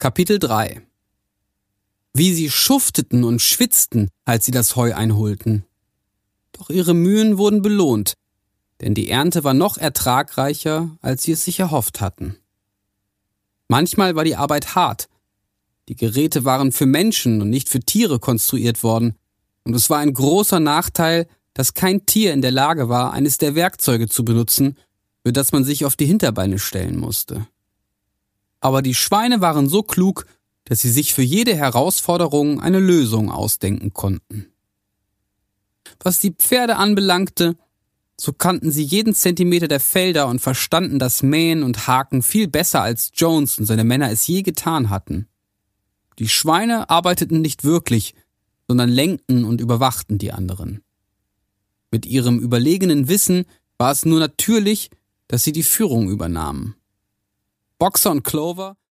Kapitel 3 Wie sie schufteten und schwitzten, als sie das Heu einholten. Doch ihre Mühen wurden belohnt, denn die Ernte war noch ertragreicher, als sie es sich erhofft hatten. Manchmal war die Arbeit hart. Die Geräte waren für Menschen und nicht für Tiere konstruiert worden, und es war ein großer Nachteil, dass kein Tier in der Lage war, eines der Werkzeuge zu benutzen, für das man sich auf die Hinterbeine stellen musste. Aber die Schweine waren so klug, dass sie sich für jede Herausforderung eine Lösung ausdenken konnten. Was die Pferde anbelangte, so kannten sie jeden Zentimeter der Felder und verstanden das Mähen und Haken viel besser, als Jones und seine Männer es je getan hatten. Die Schweine arbeiteten nicht wirklich, sondern lenkten und überwachten die anderen. Mit ihrem überlegenen Wissen war es nur natürlich, dass sie die Führung übernahmen. Boxer und Clover